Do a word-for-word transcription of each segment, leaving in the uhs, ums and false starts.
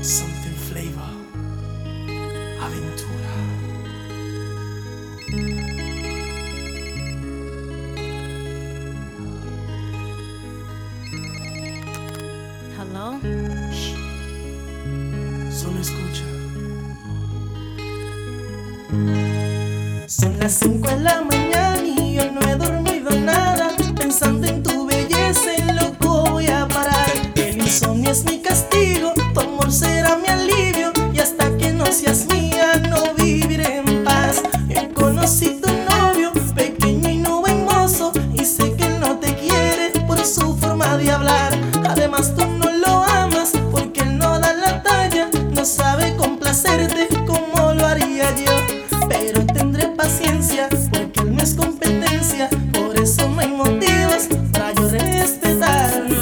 Something flavor, aventura. Hello. Shh. Solo escucha. Son las cinco de la mañana y yo no he dormido nada. Pensando en tu belleza, en loco voy a parar. El insomnio es mi castigo, tu amor será mi alivio. Y hasta que no seas mía, no viviré en paz. Yo conocí tu novio, pequeño y no buen mozo, y sé que él no te quiere por su forma de hablar. Además tú no lo amas porque él no da la talla, no sabe complacerte como lo haría yo. Pero tendré paciencia porque él no es competencia, por eso no hay motivos para yo respetarlo.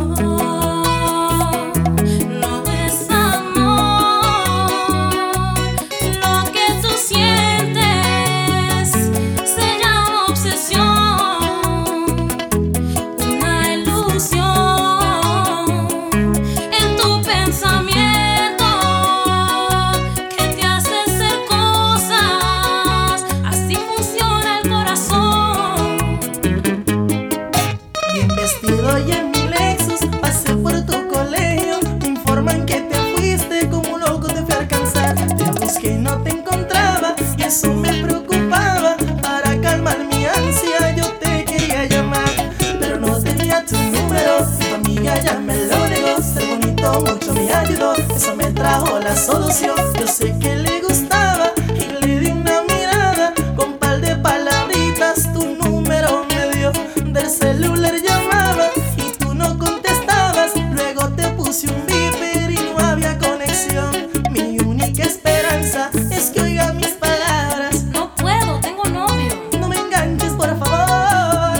Vestido y en mi Lexus pasé por tu colegio. Me informan que te fuiste, como un loco te fui a alcanzar. Te busqué y no te encontraba y eso me preocupaba. Para calmar mi ansia yo te quería llamar, pero no tenía tu número. Tu amiga ya me lo negó. Ser bonito mucho me ayudó, eso me trajo la solución. Yo sé que le gustaba y le di una mirada. Con par de palabritas tu número me dio. Del celular llamaba y tú no contestabas. Luego te puse un beeper y no había conexión. Mi única esperanza es que oiga mis palabras. No puedo, tengo novio. No me enganches, por favor.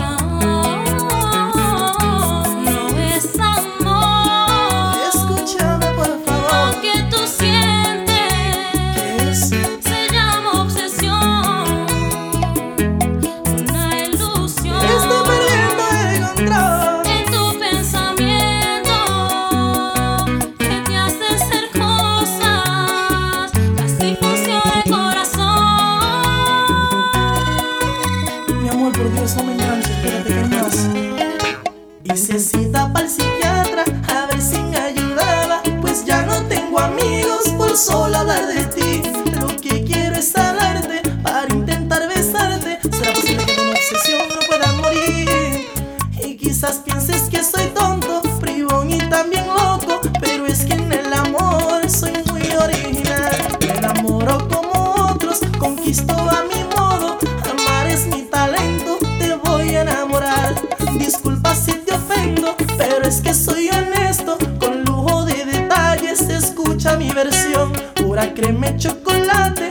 No, no es amor. Escúchame, por favor. Lo que tú sientes, ¿Qué es? se llama obsesión, una ilusión. Estoy perdiendo el control. En tu pensamiento que te hace hacer cosas, así funciona el corazón. Mi amor, por Dios, no me enganches, espérate, que hay más. Hice cita para el psiquiatra a ver si me ayudaba, pues ya no tengo amigos por solo hablar de ti. Lo que quiero es hablarte para intentar besarte. ¿Será posible que de una obsesión no pueda morir? Y quizás pienses que soy tonto, bribón y también loco, pero es que en el amor soy muy original. Me enamoro como otros, conquisto a mi modo. Amar es mi talento, te voy a enamorar. Disculpa si te ofendo, pero es que soy honesto. Con lujo de detalles, escucha mi versión. Pura crema y chocolate